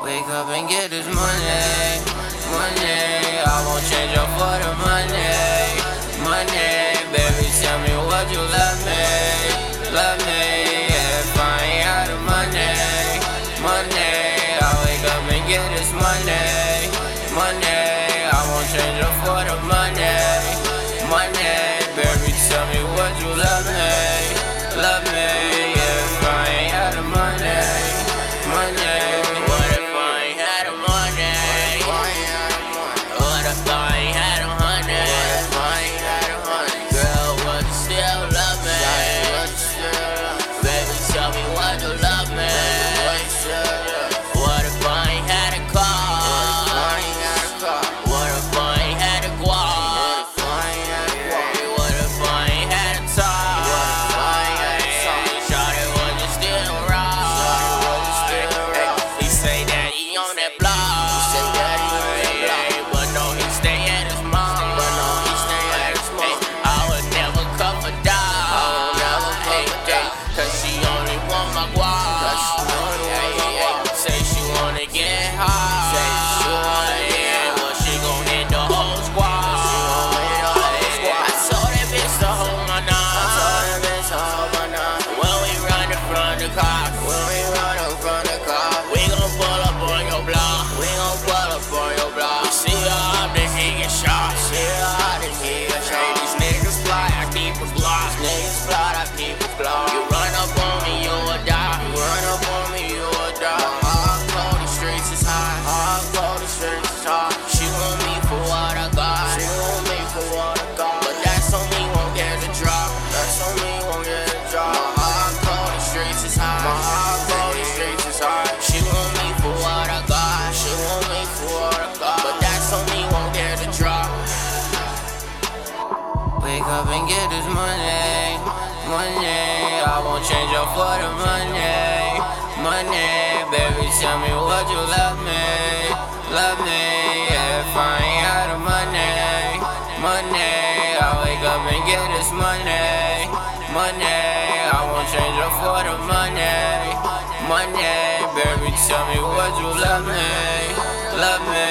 Wake up and get this money, money. I won't change up for the money, money. Baby, tell me would you love me, love me. If I ain't had the money, money. I wake up and get this money, money. I won't change up for the money, money. Baby, tell me would you love me, love me. If I ain't had the money, money. Wake up and get this money, money. I won't change up for the money, money. Baby, tell me would you love me, love me. If I ain't had the money, money. I wake up and get this money, money. I won't change up for the money, money. Baby, tell me would you love me, love me.